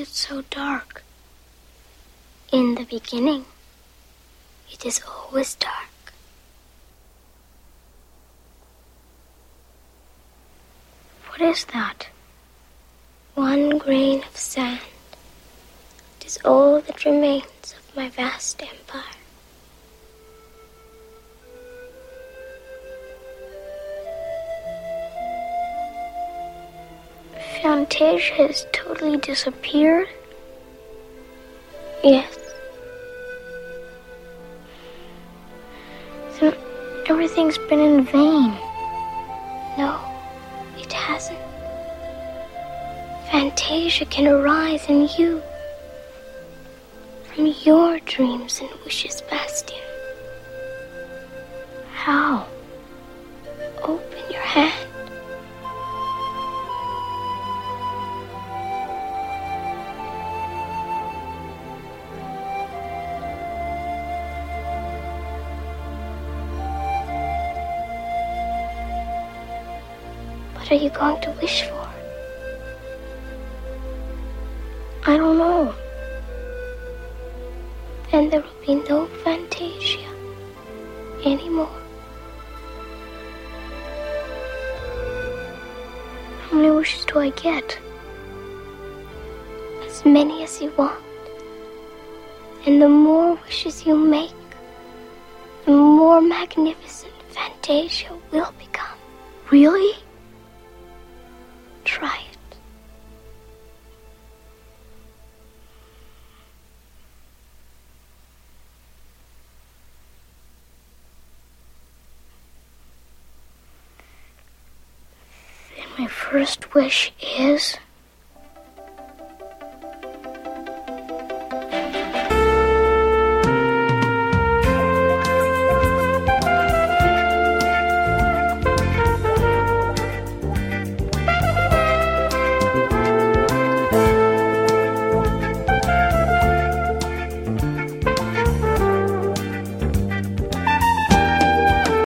it so dark? In the beginning, it is always dark. What is that? One grain of sand. It is all that remains of my vast empire. Fantasia has totally disappeared? Yes. Then everything's been in vain. No, it hasn't. Fantasia can arise in you. From your dreams and wishes, Bastian. How? Open your hand. What are you going to wish for? I don't know. Then there will be no Fantasia anymore. How many wishes do I get? As many as you want. And the more wishes you make, the more magnificent Fantasia will become. Really? Try it. Then my first wish is